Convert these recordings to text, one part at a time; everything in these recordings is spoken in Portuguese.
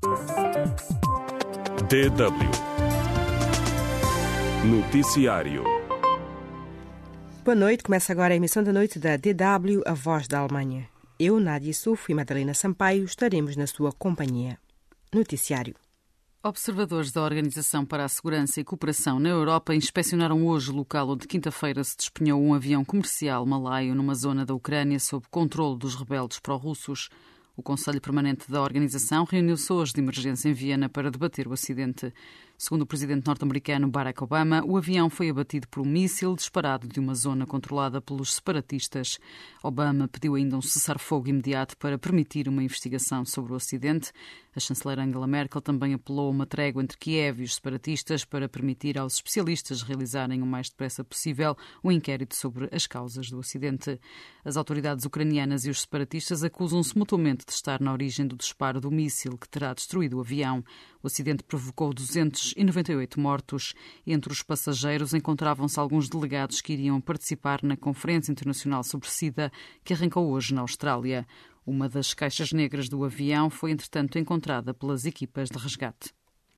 DW Noticiário. Boa noite, começa agora a emissão da noite da DW, a voz da Alemanha. Eu, Nádia Sufo e Madalena Sampaio estaremos na sua companhia. Noticiário. Observadores da Organização para a Segurança e Cooperação na Europa inspecionaram hoje o local onde quinta-feira se despenhou um avião comercial malaio numa zona da Ucrânia sob controle dos rebeldes pró-russos. O Conselho Permanente da organização reuniu-se hoje de emergência em Viena para debater o acidente. Segundo o presidente norte-americano Barack Obama, o avião foi abatido por um míssil disparado de uma zona controlada pelos separatistas. Obama pediu ainda um cessar-fogo imediato para permitir uma investigação sobre o acidente. A chanceler Angela Merkel também apelou a uma trégua entre Kiev e os separatistas para permitir aos especialistas realizarem o mais depressa possível um inquérito sobre as causas do acidente. As autoridades ucranianas e os separatistas acusam-se mutuamente de estar na origem do disparo do míssil que terá destruído o avião. O acidente provocou 298 mortos. Entre os passageiros encontravam-se alguns delegados que iriam participar na Conferência Internacional sobre SIDA, que arrancou hoje na Austrália. Uma das caixas negras do avião foi, entretanto, encontrada pelas equipas de resgate.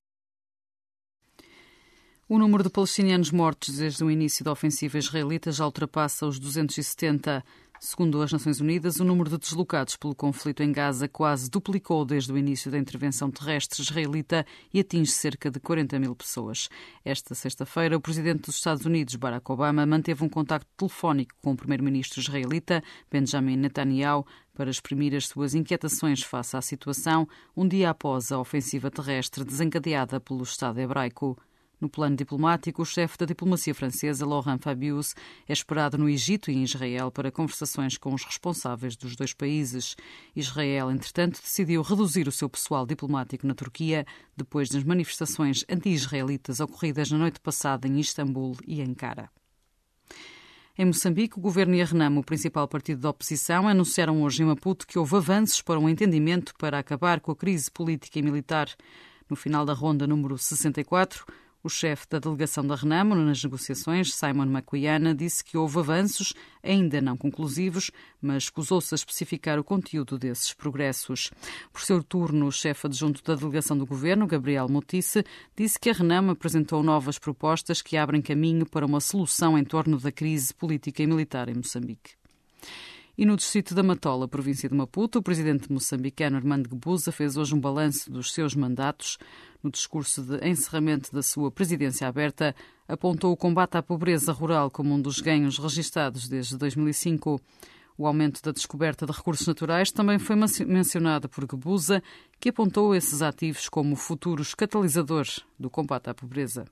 O número de palestinianos mortos desde o início da ofensiva israelita já ultrapassa os 270. Segundo as Nações Unidas, o número de deslocados pelo conflito em Gaza quase duplicou desde o início da intervenção terrestre israelita e atinge cerca de 40 mil pessoas. Esta sexta-feira, o presidente dos Estados Unidos, Barack Obama, manteve um contacto telefónico com o primeiro-ministro israelita, Benjamin Netanyahu, para exprimir as suas inquietações face à situação, um dia após a ofensiva terrestre desencadeada pelo Estado hebraico. No plano diplomático, o chefe da diplomacia francesa, Laurent Fabius, é esperado no Egito e em Israel para conversações com os responsáveis dos dois países. Israel, entretanto, decidiu reduzir o seu pessoal diplomático na Turquia depois das manifestações anti-israelitas ocorridas na noite passada em Istambul e Ankara. Em Moçambique, o governo e a Renamo, o principal partido da oposição, anunciaram hoje em Maputo que houve avanços para um entendimento para acabar com a crise política e militar. No final da ronda número 64, o chefe da delegação da Renamo nas negociações, Simon Macuiana, disse que houve avanços, ainda não conclusivos, mas escusou-se a especificar o conteúdo desses progressos. Por seu turno, o chefe adjunto da delegação do governo, Gabriel Motice, disse que a Renamo apresentou novas propostas que abrem caminho para uma solução em torno da crise política e militar em Moçambique. E no distrito da Matola, província de Maputo, o presidente moçambicano Armando Guebuza fez hoje um balanço dos seus mandatos. No discurso de encerramento da sua presidência aberta, apontou o combate à pobreza rural como um dos ganhos registados desde 2005. O aumento da descoberta de recursos naturais também foi mencionado por Guebuza, que apontou esses ativos como futuros catalisadores do combate à pobreza.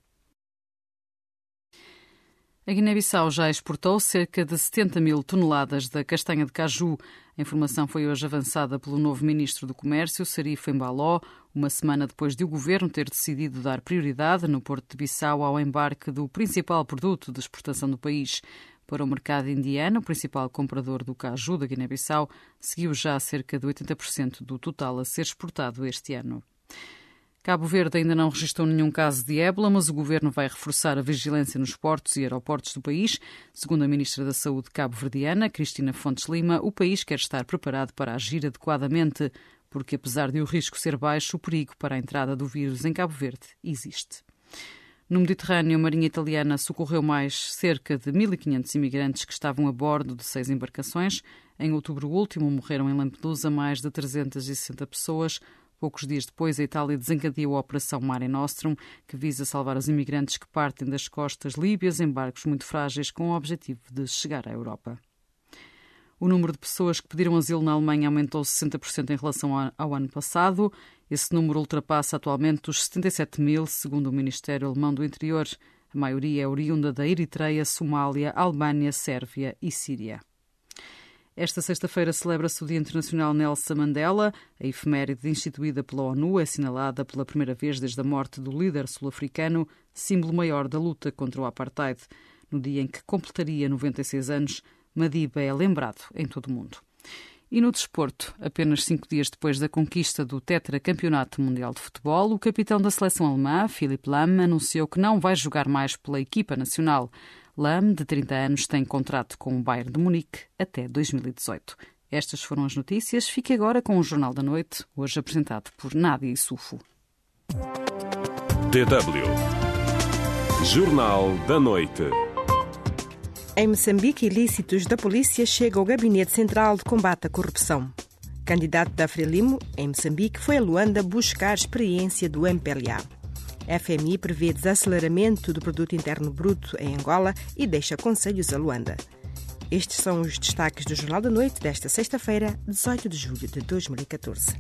A Guiné-Bissau já exportou cerca de 70 mil toneladas da castanha de caju. A informação foi hoje avançada pelo novo ministro do Comércio, Serif Embaló, uma semana depois de o governo ter decidido dar prioridade no Porto de Bissau ao embarque do principal produto de exportação do país. Para o mercado indiano, o principal comprador do caju da Guiné-Bissau, seguiu já cerca de 80% do total a ser exportado este ano. Cabo Verde ainda não registrou nenhum caso de ébola, mas o governo vai reforçar a vigilância nos portos e aeroportos do país. Segundo a ministra da Saúde cabo-verdiana, Cristina Fontes Lima, o país quer estar preparado para agir adequadamente, porque apesar de o risco ser baixo, o perigo para a entrada do vírus em Cabo Verde existe. No Mediterrâneo, a Marinha Italiana socorreu mais cerca de 1.500 imigrantes que estavam a bordo de 6 embarcações. Em outubro último, morreram em Lampedusa mais de 360 pessoas. Poucos dias depois, a Itália desencadeou a Operação Mare Nostrum, que visa salvar os imigrantes que partem das costas líbias em barcos muito frágeis com o objetivo de chegar à Europa. O número de pessoas que pediram asilo na Alemanha aumentou 60% em relação ao ano passado. Esse número ultrapassa atualmente os 77 mil, segundo o Ministério Alemão do Interior. A maioria é oriunda da Eritreia, Somália, Albânia, Sérvia e Síria. Esta sexta-feira celebra-se o Dia Internacional Nelson Mandela. A efeméride instituída pela ONU é assinalada pela primeira vez desde a morte do líder sul-africano, símbolo maior da luta contra o apartheid. No dia em que completaria 96 anos, Madiba é lembrado em todo o mundo. E no desporto, apenas 5 dias depois da conquista do tetracampeonato mundial de futebol, o capitão da seleção alemã, Philipp Lahm, anunciou que não vai jogar mais pela equipa nacional. Lahm, de 30 anos, tem contrato com o Bayern de Munique até 2018. Estas foram as notícias. Fique agora com o Jornal da Noite, hoje apresentado por Nádia Issoufo. DW Jornal da Noite. Em Moçambique, ilícitos da polícia chegam ao Gabinete Central de Combate à Corrupção. Candidato da Frelimo, em Moçambique, foi a Luanda buscar experiência do MPLA. A FMI prevê desaceleramento do Produto Interno Bruto em Angola e deixa conselhos a Luanda. Estes são os destaques do Jornal da Noite desta sexta-feira, 18 de julho de 2014.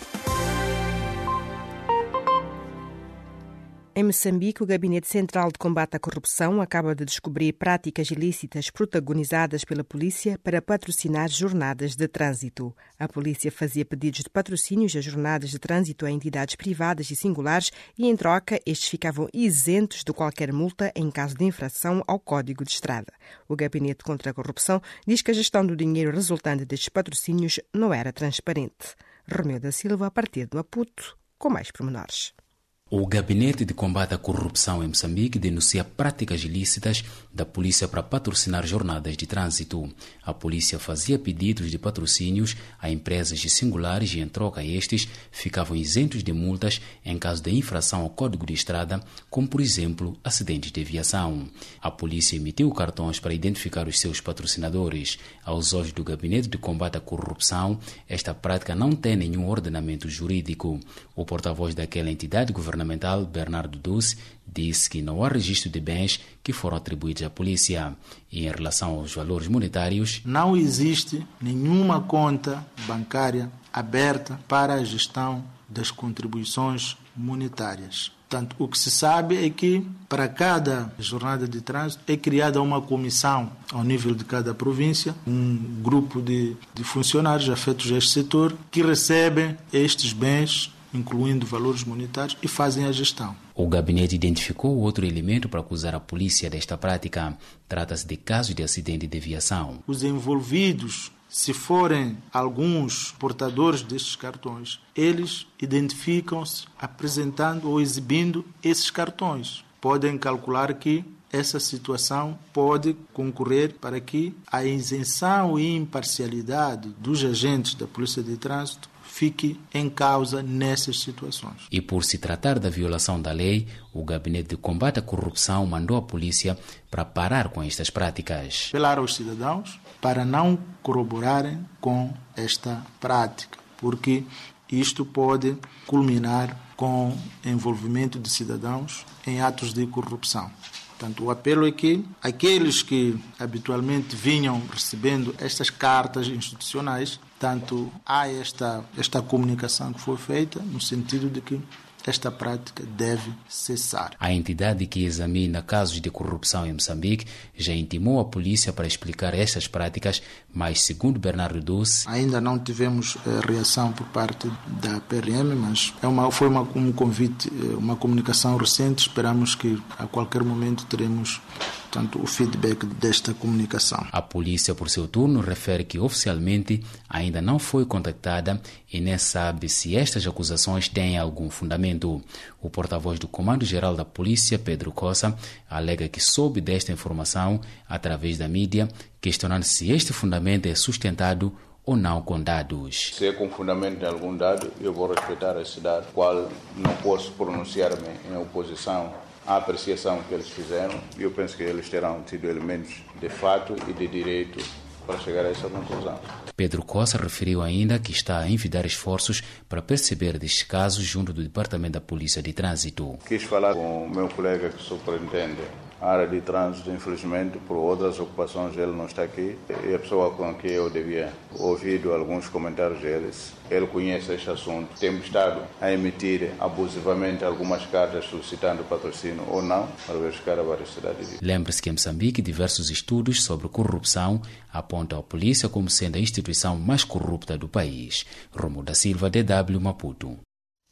Em Moçambique, o Gabinete Central de Combate à Corrupção acaba de descobrir práticas ilícitas protagonizadas pela polícia para patrocinar jornadas de trânsito. A polícia fazia pedidos de patrocínios a jornadas de trânsito a entidades privadas e singulares e, em troca, estes ficavam isentos de qualquer multa em caso de infração ao Código de Estrada. O Gabinete contra a Corrupção diz que a gestão do dinheiro resultante destes patrocínios não era transparente. Romeu da Silva, a partir de Maputo, com mais pormenores. O Gabinete de Combate à Corrupção em Moçambique denuncia práticas ilícitas da polícia para patrocinar jornadas de trânsito. A polícia fazia pedidos de patrocínios a empresas singulares e, em troca, estes ficavam isentos de multas em caso de infração ao Código de Estrada, como, por exemplo, acidentes de aviação. A polícia emitiu cartões para identificar os seus patrocinadores. Aos olhos do Gabinete de Combate à Corrupção, esta prática não tem nenhum ordenamento jurídico. O porta-voz daquela entidade governamental, Bernardo Duce, disse que não há registro de bens que foram atribuídos à polícia. E em relação aos valores monetários, não existe nenhuma conta bancária aberta para a gestão das contribuições monetárias. Portanto, o que se sabe é que para cada jornada de trânsito é criada uma comissão ao nível de cada província, um grupo de funcionários afetos a este setor que recebem estes bens, incluindo valores monetários, e fazem a gestão. O gabinete identificou outro elemento para acusar a polícia desta prática. Trata-se de casos de acidente de aviação. Os envolvidos, se forem alguns portadores destes cartões, eles identificam-se apresentando ou exibindo esses cartões. Podem calcular que essa situação pode concorrer para que a isenção e imparcialidade dos agentes da Polícia de Trânsito fique em causa nessas situações. E por se tratar da violação da lei, o Gabinete de Combate à Corrupção mandou a polícia para parar com estas práticas. Apelar aos cidadãos para não corroborarem com esta prática, porque isto pode culminar com envolvimento de cidadãos em atos de corrupção. Portanto, o apelo é que aqueles que habitualmente vinham recebendo estas cartas institucionais, tanto há esta comunicação que foi feita no sentido de que esta prática deve cessar. A entidade que examina casos de corrupção em Moçambique já intimou a polícia para explicar estas práticas, mas, segundo Bernardo Duce, ainda não tivemos reação por parte da PRM, mas foi um convite, uma comunicação recente. Esperamos que a qualquer momento teremos o feedback desta comunicação. A polícia, por seu turno, refere que oficialmente ainda não foi contactada e nem sabe se estas acusações têm algum fundamento. O porta-voz do Comando-Geral da Polícia, Pedro Cossa, alega que soube desta informação através da mídia, questionando se este fundamento é sustentado ou não com dados. Se é com fundamento de algum dado, eu vou respeitar esse dado, qual não posso pronunciar-me em oposição à apreciação que eles fizeram. Eu penso que eles terão tido elementos de fato e de direito para chegar a essa conclusão. Pedro Cossa referiu ainda que está a envidar esforços para perceber destes casos junto do Departamento da Polícia de Trânsito. Quis falar com o meu colega que superintende a área de trânsito, infelizmente, por outras ocupações, ele não está aqui. E a pessoa com quem eu devia ouvir alguns comentários deles, ele conhece este assunto. Temos estado a emitir abusivamente algumas cartas solicitando patrocínio ou não, para verificar a veracidade. Lembre-se que em Moçambique diversos estudos sobre corrupção apontam a polícia como sendo a instituição mais corrupta do país. Romeu da Silva, DW, Maputo.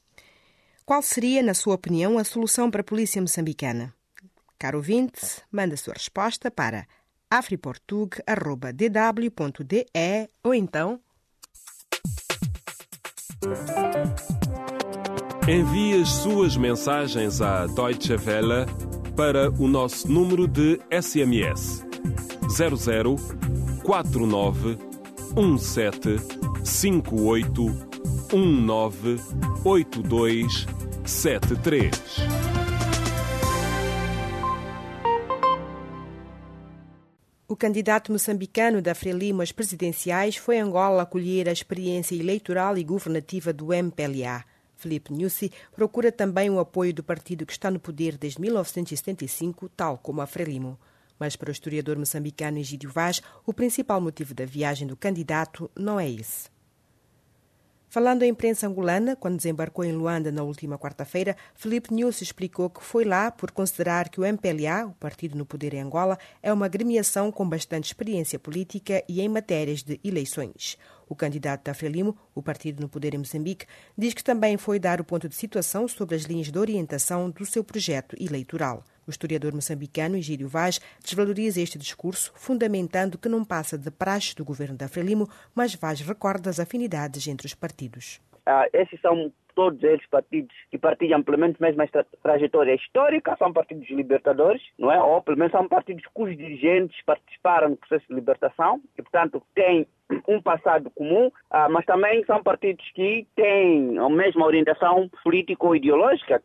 Qual seria, na sua opinião, a solução para a polícia moçambicana? Caro ouvinte, manda a sua resposta para afriportug@dw.de ou então envie as suas mensagens à Deutsche Welle para o nosso número de SMS 0049 17 58 19 82 73. O candidato moçambicano da Frelimo às presidenciais foi a Angola acolher a experiência eleitoral e governativa do MPLA. Filipe Nyusi procura também o apoio do partido que está no poder desde 1975, tal como a Frelimo. Mas para o historiador moçambicano Egídio Vaz, o principal motivo da viagem do candidato não é esse. Falando à imprensa angolana, quando desembarcou em Luanda na última quarta-feira, Filipe Nyusi explicou que foi lá por considerar que o MPLA, o partido no poder em Angola, é uma agremiação com bastante experiência política e em matérias de eleições. O candidato da Frelimo, o partido no poder em Moçambique, diz que também foi dar o ponto de situação sobre as linhas de orientação do seu projeto eleitoral. O historiador moçambicano Egídio Vaz desvaloriza este discurso, fundamentando que não passa de praxe do governo da Frelimo, mas Vaz recorda as afinidades entre os partidos. Esses são todos eles partidos que partilham pelo menos a mesma trajetória histórica, são partidos libertadores, não é? Ou pelo menos são partidos cujos dirigentes participaram do processo de libertação e, portanto, têm um passado comum, mas também são partidos que têm a mesma orientação político-ideológica.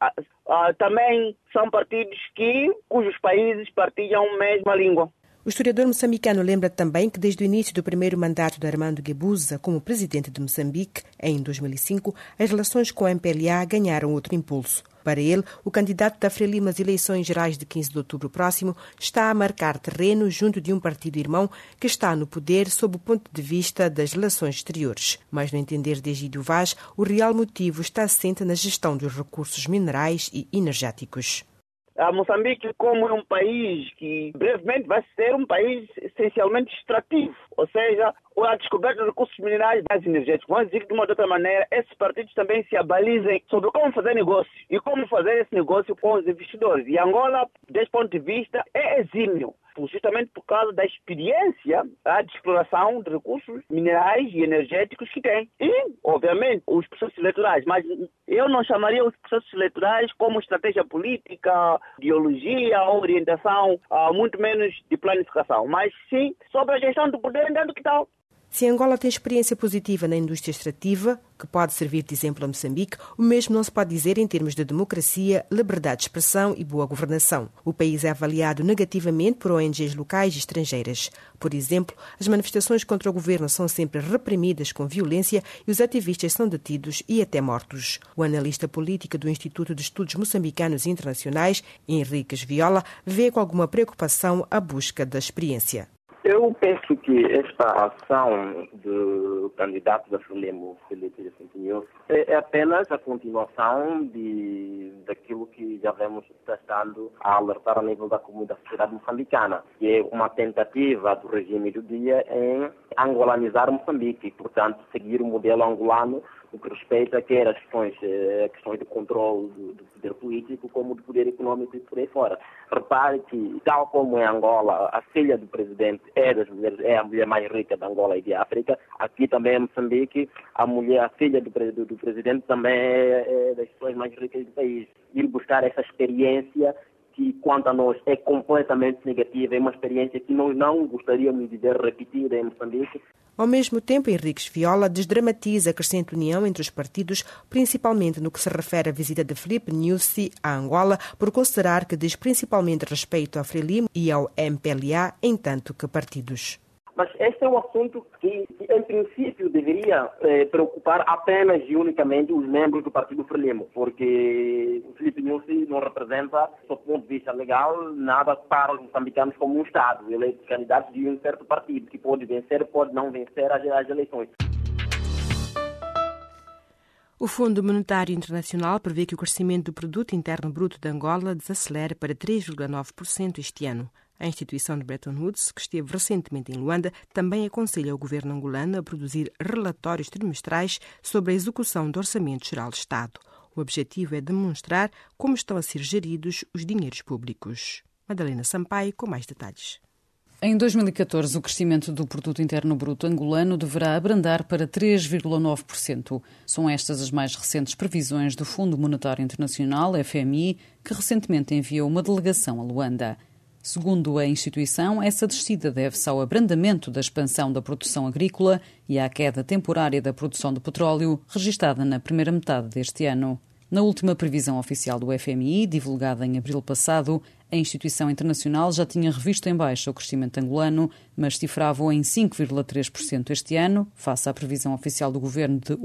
Também são partidos cujos países partilham a mesma língua. O historiador moçambicano lembra também que desde o início do primeiro mandato de Armando Guebuza como presidente de Moçambique, em 2005, as relações com a MPLA ganharam outro impulso. Para ele, o candidato da Frelimo às eleições gerais de 15 de outubro próximo está a marcar terreno junto de um partido irmão que está no poder sob o ponto de vista das relações exteriores. Mas, no entender de Egídio Vaz, o real motivo está assente na gestão dos recursos minerais e energéticos. Moçambique, como é um país que brevemente vai ser um país essencialmente extrativo, ou seja, a descoberta de recursos minerais e energéticos. Vamos dizer que, de uma ou outra maneira, esses partidos também se abalizem sobre como fazer negócio e como fazer esse negócio com os investidores. E Angola, desse ponto de vista, é exímio, justamente por causa da experiência de exploração de recursos minerais e energéticos que tem. E, obviamente, os processos eleitorais. Mas eu não chamaria os processos eleitorais como estratégia política, ideologia ou orientação, muito menos de planificação. Mas sim sobre a gestão do poder dentro que tal. Se Angola tem experiência positiva na indústria extrativa, que pode servir de exemplo a Moçambique, o mesmo não se pode dizer em termos de democracia, liberdade de expressão e boa governação. O país é avaliado negativamente por ONGs locais e estrangeiras. Por exemplo, as manifestações contra o governo são sempre reprimidas com violência e os ativistas são detidos e até mortos. O analista político do Instituto de Estudos Moçambicanos e Internacionais, Henriques Viola, vê com alguma preocupação a busca da experiência. Eu penso que esta ação do candidato da Frelimo, Filipe Nyusi, é apenas a continuação daquilo que já vemos testando a alertar a nível da comunidade sociedade moçambicana, que é uma tentativa do regime do dia em angolanizar Moçambique e, portanto, seguir o modelo angolano no que respeita quer as questões de controle do poder político como do poder econômico e por aí fora. Repare que, tal como em Angola, a filha do presidente é a mulher mais rica de Angola e de África, aqui também em Moçambique, a filha do presidente também é das pessoas mais ricas do país. Ir buscar essa experiência que, quanto a nós, é completamente negativa, é uma experiência que nós não gostaríamos de ver repetida em Moçambique. Ao mesmo tempo, Henriques Viola desdramatiza a crescente união entre os partidos, principalmente no que se refere à visita de Filipe Nyusi a Angola, por considerar que diz principalmente respeito à Frelimo e ao MPLA, em tanto que partidos. Mas este é um assunto que em princípio, deveria preocupar apenas e unicamente os membros do Partido Frelimo, porque o Filipe Nyusi não representa, do ponto de vista legal, nada para os moçambicanos como um Estado. Ele é candidato de um certo partido, que pode vencer, pode não vencer as eleições. O Fundo Monetário Internacional prevê que o crescimento do Produto Interno Bruto de Angola desacelere para 3,9% este ano. A instituição de Bretton Woods, que esteve recentemente em Luanda, também aconselha o governo angolano a produzir relatórios trimestrais sobre a execução do Orçamento Geral do Estado. O objetivo é demonstrar como estão a ser geridos os dinheiros públicos. Madalena Sampaio, com mais detalhes. Em 2014, o crescimento do Produto Interno Bruto angolano deverá abrandar para 3,9%. São estas as mais recentes previsões do Fundo Monetário Internacional, FMI, que recentemente enviou uma delegação a Luanda. Segundo a instituição, essa descida deve-se ao abrandamento da expansão da produção agrícola e à queda temporária da produção de petróleo, registada na primeira metade deste ano. Na última previsão oficial do FMI, divulgada em abril passado, a instituição internacional já tinha revisto em baixa o crescimento angolano, mas cifrava-o em 5,3% este ano, face à previsão oficial do governo de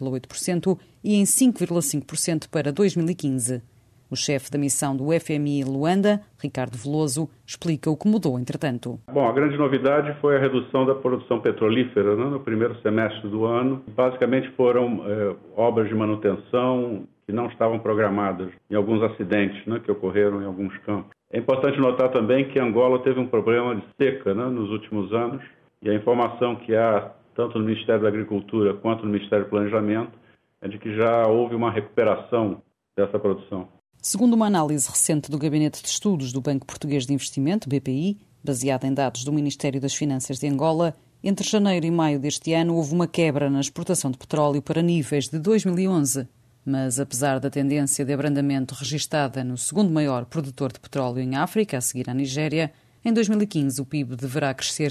8,8% e em 5,5% para 2015. O chefe da missão do FMI em Luanda, Ricardo Veloso, explica o que mudou entretanto. Bom, a grande novidade foi a redução da produção petrolífera no primeiro semestre do ano. Basicamente foram obras de manutenção que não estavam programadas em alguns acidentes que ocorreram em alguns campos. É importante notar também que Angola teve um problema de seca nos últimos anos e a informação que há tanto no Ministério da Agricultura quanto no Ministério do Planejamento é de que já houve uma recuperação dessa produção. Segundo uma análise recente do Gabinete de Estudos do Banco Português de Investimento, BPI, baseada em dados do Ministério das Finanças de Angola, entre janeiro e maio deste ano houve uma quebra na exportação de petróleo para níveis de 2011. Mas, apesar da tendência de abrandamento registada no segundo maior produtor de petróleo em África, a seguir à Nigéria, em 2015 o PIB deverá crescer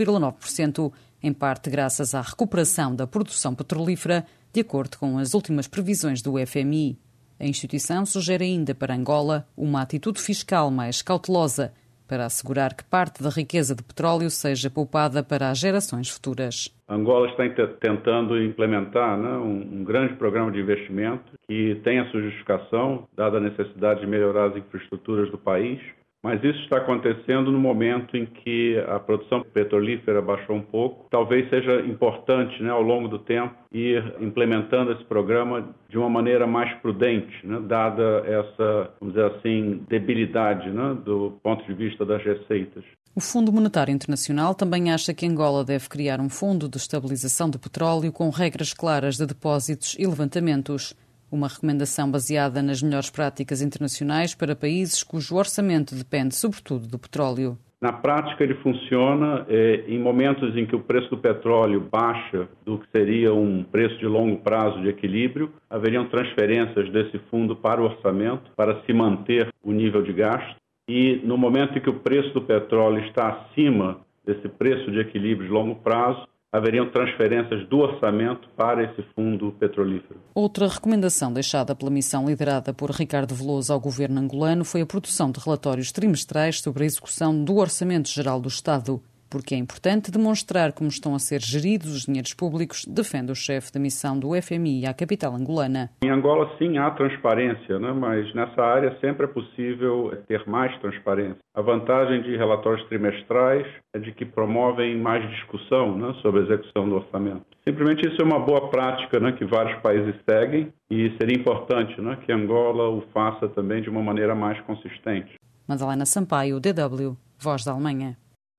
5,9%, em parte graças à recuperação da produção petrolífera, de acordo com as últimas previsões do FMI. A instituição sugere ainda para Angola uma atitude fiscal mais cautelosa para assegurar que parte da riqueza de petróleo seja poupada para as gerações futuras. Angola está tentando implementar um grande programa de investimento que tem a sua justificação, dada a necessidade de melhorar as infraestruturas do país, mas isso está acontecendo no momento em que a produção petrolífera baixou um pouco. Talvez seja importante, ao longo do tempo, ir implementando esse programa de uma maneira mais prudente, dada essa, vamos dizer assim, debilidade do ponto de vista das receitas. O Fundo Monetário Internacional também acha que Angola deve criar um fundo de estabilização de petróleo com regras claras de depósitos e levantamentos. Uma recomendação baseada nas melhores práticas internacionais para países cujo orçamento depende sobretudo do petróleo. Na prática ele funciona em momentos em que o preço do petróleo baixa do que seria um preço de longo prazo de equilíbrio, haveriam transferências desse fundo para o orçamento para se manter o nível de gasto. E no momento em que o preço do petróleo está acima desse preço de equilíbrio de longo prazo, haveriam transferências do orçamento para esse fundo petrolífero. Outra recomendação deixada pela missão liderada por Ricardo Veloso ao governo angolano foi a produção de relatórios trimestrais sobre a execução do Orçamento Geral do Estado, porque é importante demonstrar como estão a ser geridos os dinheiros públicos, defende o chefe da missão do FMI à capital angolana. Em Angola, sim, há transparência, mas nessa área sempre é possível ter mais transparência. A vantagem de relatórios trimestrais é de que promovem mais discussão sobre a execução do orçamento. Simplesmente isso é uma boa prática que vários países seguem e seria importante que Angola o faça também de uma maneira mais consistente. Madalena Sampaio, DW, Voz da Alemanha.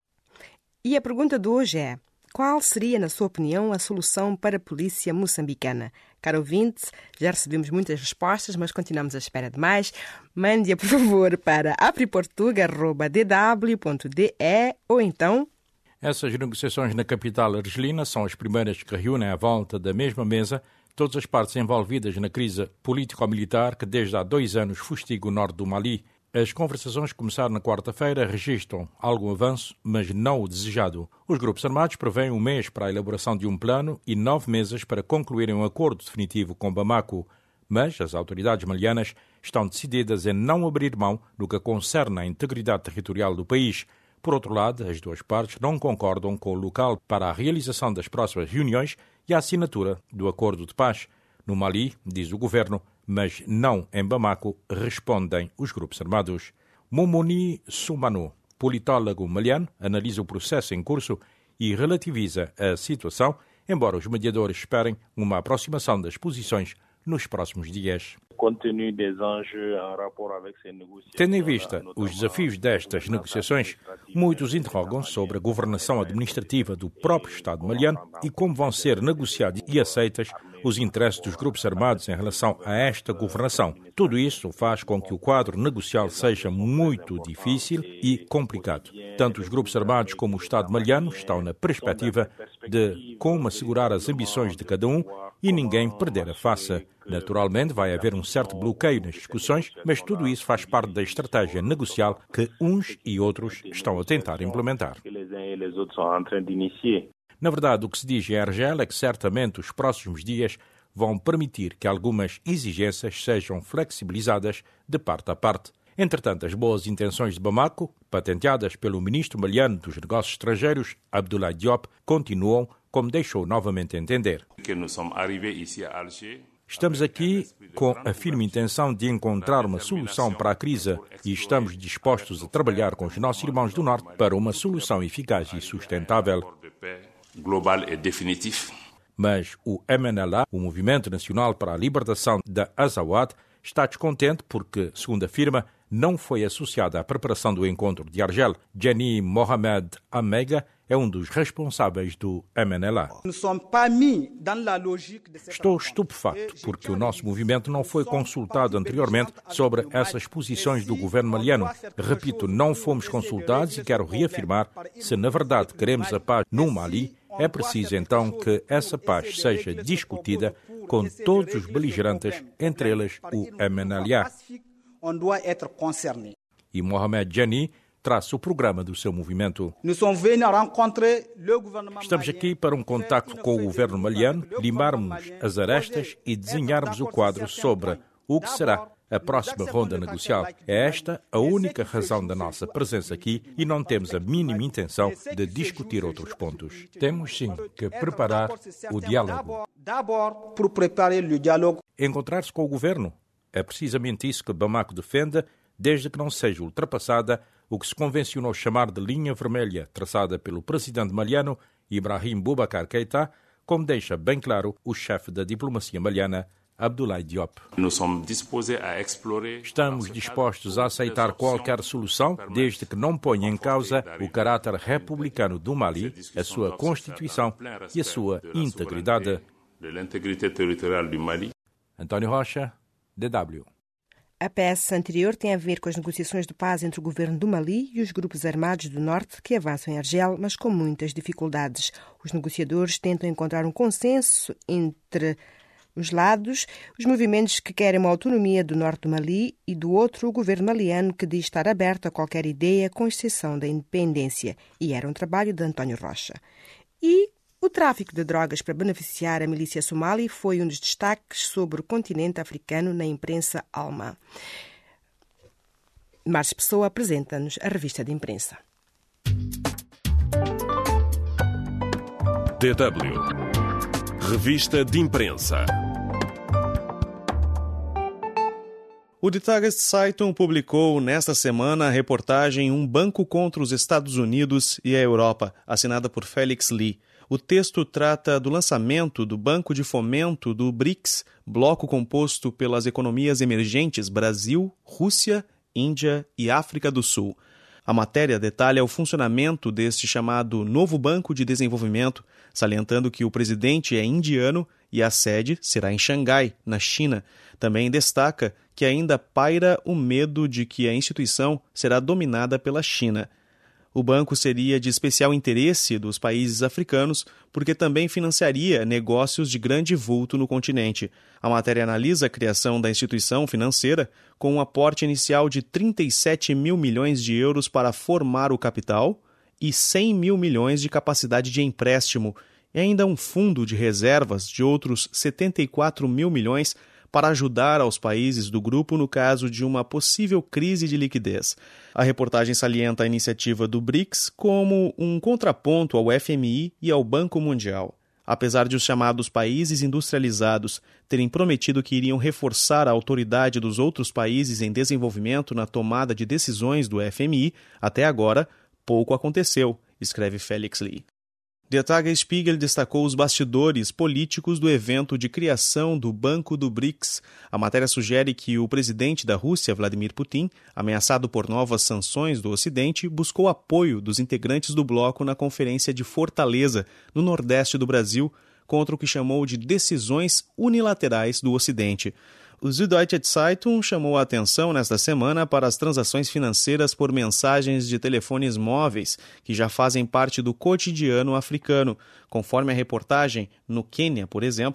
E a pergunta de hoje é: qual seria, na sua opinião, a solução para a polícia moçambicana? Caro ouvinte, já recebemos muitas respostas, mas continuamos à espera de mais. Mande-a, por favor, para apriportuga@dw.de ou então... Essas negociações na capital argelina são as primeiras que reúnem à volta da mesma mesa todas as partes envolvidas na crise político-militar que desde há 2 anos fustiga o norte do Mali. As conversações começaram na quarta-feira, registram algum avanço, mas não o desejado. Os grupos armados prevêem 1 mês para a elaboração de um plano e 9 meses para concluírem um acordo definitivo com Bamako. Mas as autoridades malianas estão decididas em não abrir mão do que concerne à integridade territorial do país. Por outro lado, as duas partes não concordam com o local para a realização das próximas reuniões e a assinatura do acordo de paz. No Mali, diz o governo, mas não em Bamako, respondem os grupos armados. Momoni Soumano, politólogo maliano, analisa o processo em curso e relativiza a situação, embora os mediadores esperem uma aproximação das posições nos próximos dias. Tendo em vista os desafios destas negociações, muitos interrogam sobre a governação administrativa do próprio Estado maliano e como vão ser negociados e aceitas os interesses dos grupos armados em relação a esta governação. Tudo isso faz com que o quadro negocial seja muito difícil e complicado. Tanto os grupos armados como o Estado maliano estão na perspectiva de como assegurar as ambições de cada um e ninguém perder a face. Naturalmente vai haver um certo bloqueio nas discussões, mas tudo isso faz parte da estratégia negocial que uns e outros estão a tentar implementar. Na verdade, o que se diz em Argel é que certamente os próximos dias vão permitir que algumas exigências sejam flexibilizadas de parte a parte. Entretanto, as boas intenções de Bamako, patenteadas pelo ministro maliano dos Negócios Estrangeiros, Abdoulaye Diop, continuam, como deixou novamente entender. Estamos aqui com a firme intenção de encontrar uma solução para a crise e estamos dispostos a trabalhar com os nossos irmãos do Norte para uma solução eficaz e sustentável. Mas o MNLA, o Movimento Nacional para a Libertação da Azawad, está descontente porque, segundo afirma, não foi associada à preparação do encontro de Argel. Jenny Mohamed Amega é um dos responsáveis do MNLA. Estou estupefacto porque o nosso movimento não foi consultado anteriormente sobre essas posições do governo maliano. Repito, não fomos consultados e quero reafirmar, se na verdade queremos a paz no Mali, é preciso então que essa paz seja discutida com todos os beligerantes, entre eles o MNLA. E Mohamed Jani traça o programa do seu movimento. Estamos aqui para um contacto com o governo maliano, limarmos as arestas e desenharmos o quadro sobre o que será a próxima ronda negocial. É esta a única razão da nossa presença aqui e não temos a mínima intenção de discutir outros pontos. Temos sim que preparar o diálogo. Encontrar-se com o governo é precisamente isso que Bamako defende, desde que não seja ultrapassada o que se convencionou chamar de linha vermelha traçada pelo presidente maliano Ibrahim Boubacar Keïta, como deixa bem claro o chefe da diplomacia maliana, Abdoulaye Diop. Estamos dispostos a aceitar qualquer solução, desde que não ponha em causa o caráter republicano do Mali, a sua Constituição e a sua integridade. António Rocha, DW. A peça anterior tem a ver com as negociações de paz entre o governo do Mali e os grupos armados do Norte que avançam em Argel, mas com muitas dificuldades. Os negociadores tentam encontrar um consenso entre os lados, os movimentos que querem uma autonomia do norte do Mali e do outro o governo maliano que diz estar aberto a qualquer ideia com exceção da independência. E era um trabalho de António Rocha. E o tráfico de drogas para beneficiar a milícia somali foi um dos destaques sobre o continente africano na imprensa alma. Marcos Pessoa apresenta-nos a revista de imprensa. DW. Revista de imprensa. O Die Tageszeitung publicou nesta semana a reportagem Um Banco contra os Estados Unidos e a Europa, assinada por Felix Lee. O texto trata do lançamento do Banco de Fomento do BRICS, bloco composto pelas economias emergentes Brasil, Rússia, Índia e África do Sul. A matéria detalha o funcionamento deste chamado Novo Banco de Desenvolvimento, salientando que o presidente é indiano e a sede será em Xangai, na China. Também destaca que ainda paira o medo de que a instituição será dominada pela China. O banco seria de especial interesse dos países africanos porque também financiaria negócios de grande vulto no continente. A matéria analisa a criação da instituição financeira com um aporte inicial de 37 mil milhões de euros para formar o capital e 100 mil milhões de capacidade de empréstimo e ainda um fundo de reservas de outros 74 mil milhões para ajudar aos países do grupo no caso de uma possível crise de liquidez. A reportagem salienta a iniciativa do BRICS como um contraponto ao FMI e ao Banco Mundial. Apesar de os chamados países industrializados terem prometido que iriam reforçar a autoridade dos outros países em desenvolvimento na tomada de decisões do FMI, até agora, pouco aconteceu, escreve Felix Lee. Der Tagesspiegel destacou os bastidores políticos do evento de criação do Banco do BRICS. A matéria sugere que o presidente da Rússia, Vladimir Putin, ameaçado por novas sanções do Ocidente, buscou apoio dos integrantes do bloco na Conferência de Fortaleza, no Nordeste do Brasil, contra o que chamou de decisões unilaterais do Ocidente. O Süddeutsche Zeitung chamou a atenção nesta semana para as transações financeiras por mensagens de telefones móveis, que já fazem parte do cotidiano africano. Conforme a reportagem, no Quênia, por exemplo,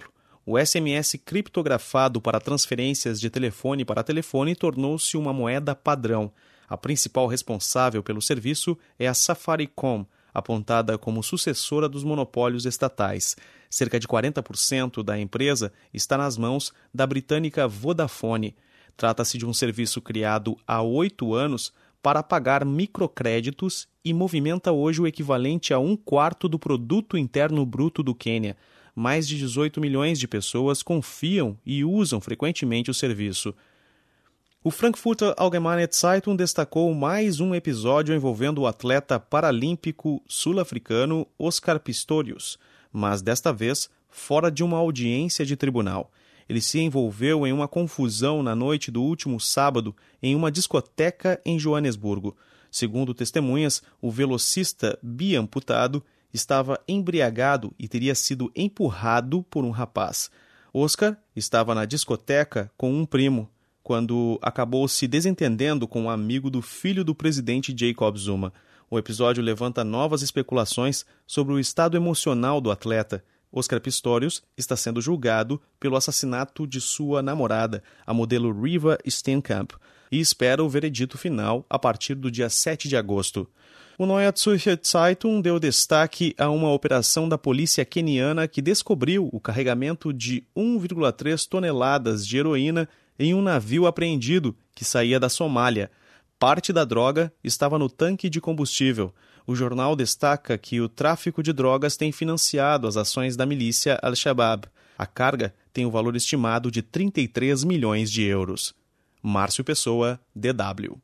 o SMS criptografado para transferências de telefone para telefone tornou-se uma moeda padrão. A principal responsável pelo serviço é a Safaricom, apontada como sucessora dos monopólios estatais. Cerca de 40% da empresa está nas mãos da britânica Vodafone. Trata-se de um serviço criado há 8 anos para pagar microcréditos e movimenta hoje o equivalente a 1/4 do produto interno bruto do Quênia. Mais de 18 milhões de pessoas confiam e usam frequentemente o serviço. O Frankfurter Allgemeine Zeitung destacou mais um episódio envolvendo o atleta paralímpico sul-africano Oscar Pistorius, mas desta vez fora de uma audiência de tribunal. Ele se envolveu em uma confusão na noite do último sábado em uma discoteca em Joanesburgo. Segundo testemunhas, o velocista biamputado estava embriagado e teria sido empurrado por um rapaz. Oscar estava na discoteca com um primo, quando acabou se desentendendo com um amigo do filho do presidente Jacob Zuma. O episódio levanta novas especulações sobre o estado emocional do atleta. Oscar Pistorius está sendo julgado pelo assassinato de sua namorada, a modelo Riva Steenkamp, e espera o veredito final a partir do dia 7 de agosto. O Neue Zürcher Zeitung deu destaque a uma operação da polícia queniana que descobriu o carregamento de 1,3 toneladas de heroína em um navio apreendido que saía da Somália. Parte da droga estava no tanque de combustível. O jornal destaca que o tráfico de drogas tem financiado as ações da milícia Al-Shabaab. A carga tem o valor estimado de 33 milhões de euros. Márcio Pessoa, DW.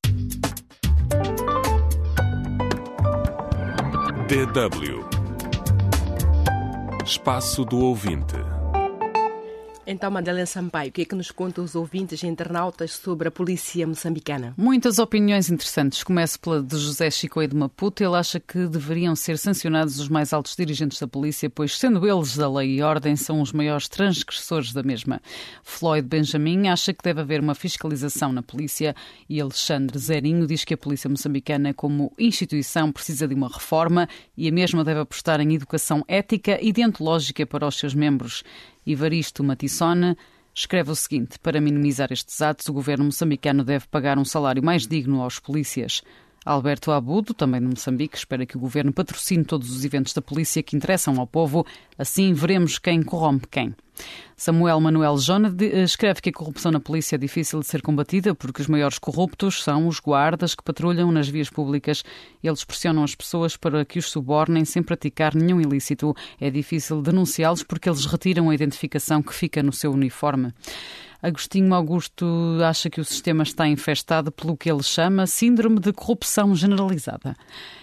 DW. Espaço do Ouvinte. Então, Madalena Sampaio, o que é que nos contam os ouvintes e internautas sobre a polícia moçambicana? Muitas opiniões interessantes. Começo pela de José Chicoio de Maputo. Ele acha que deveriam ser sancionados os mais altos dirigentes da polícia, pois, sendo eles da lei e ordem, são os maiores transgressores da mesma. Floyd Benjamin acha que deve haver uma fiscalização na polícia e Alexandre Zerinho diz que a polícia moçambicana, como instituição, precisa de uma reforma e a mesma deve apostar em educação ética e deontológica para os seus membros. Ivaristo Matissone escreve o seguinte: para minimizar estes atos, o governo moçambicano deve pagar um salário mais digno aos polícias. Alberto Abudo, também de Moçambique, espera que o governo patrocine todos os eventos da polícia que interessam ao povo, assim veremos quem corrompe quem. Samuel Manuel Jona escreve que a corrupção na polícia é difícil de ser combatida porque os maiores corruptos são os guardas que patrulham nas vias públicas. Eles pressionam as pessoas para que os subornem sem praticar nenhum ilícito. É difícil denunciá-los porque eles retiram a identificação que fica no seu uniforme. Agostinho Augusto acha que o sistema está infestado pelo que ele chama síndrome de corrupção generalizada.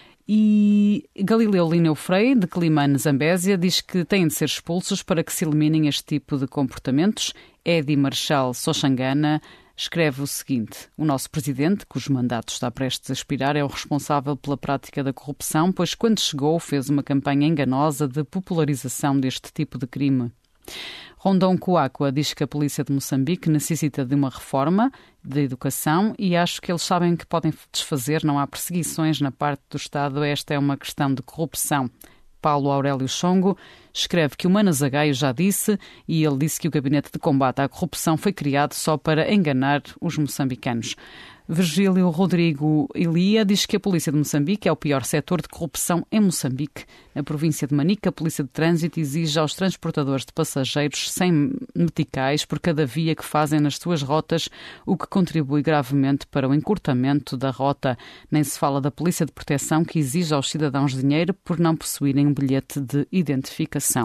E Galileu Lineu Frei, de Climane, Zambésia, diz que têm de ser expulsos para que se eliminem este tipo de comportamentos. Edi Marchal Soxangana escreve o seguinte: o nosso presidente, cujo mandato está prestes a expirar, é o responsável pela prática da corrupção, pois quando chegou fez uma campanha enganosa de popularização deste tipo de crime. Rondon Coacua diz que a polícia de Moçambique necessita de uma reforma da educação e acho que eles sabem que podem desfazer, não há perseguições na parte do Estado, esta é uma questão de corrupção. Paulo Aurélio Chongo escreve que o Mano Zagaio já disse, e ele disse que o Gabinete de Combate à Corrupção foi criado só para enganar os moçambicanos. Virgílio Rodrigo Elia diz que a polícia de Moçambique é o pior setor de corrupção em Moçambique. Na província de Manica, a polícia de trânsito exige aos transportadores de passageiros 100 meticais por cada via que fazem nas suas rotas, o que contribui gravemente para o encurtamento da rota. Nem se fala da polícia de proteção que exige aos cidadãos dinheiro por não possuírem um bilhete de identificação.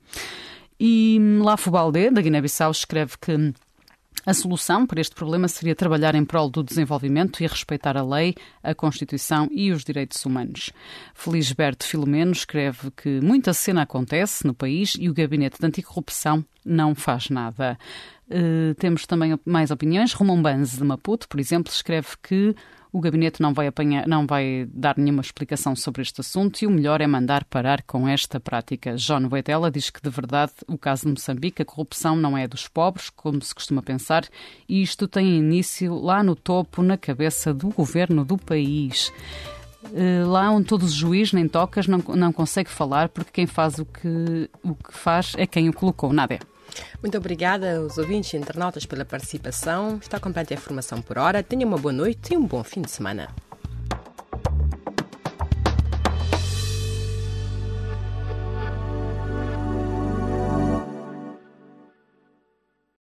E Lafo Baldé, da Guiné-Bissau, escreve que a solução para este problema seria trabalhar em prol do desenvolvimento e respeitar a lei, a Constituição e os direitos humanos. Felisberto Filomeno escreve que muita cena acontece no país e o Gabinete de Anticorrupção não faz nada. Temos também mais opiniões. Romão Banze, de Maputo, por exemplo, escreve que o gabinete não vai dar nenhuma explicação sobre este assunto e o melhor é mandar parar com esta prática. João Boitella diz que, de verdade, o caso de Moçambique, a corrupção não é dos pobres, como se costuma pensar, e isto tem início lá no topo, na cabeça do governo do país. Lá onde todos os juízes nem tocas não consegue falar porque quem faz o que faz é quem o colocou. Nada é. Muito obrigada aos ouvintes e internautas pela participação. Está completa a informação por hora. Tenha uma boa noite e um bom fim de semana.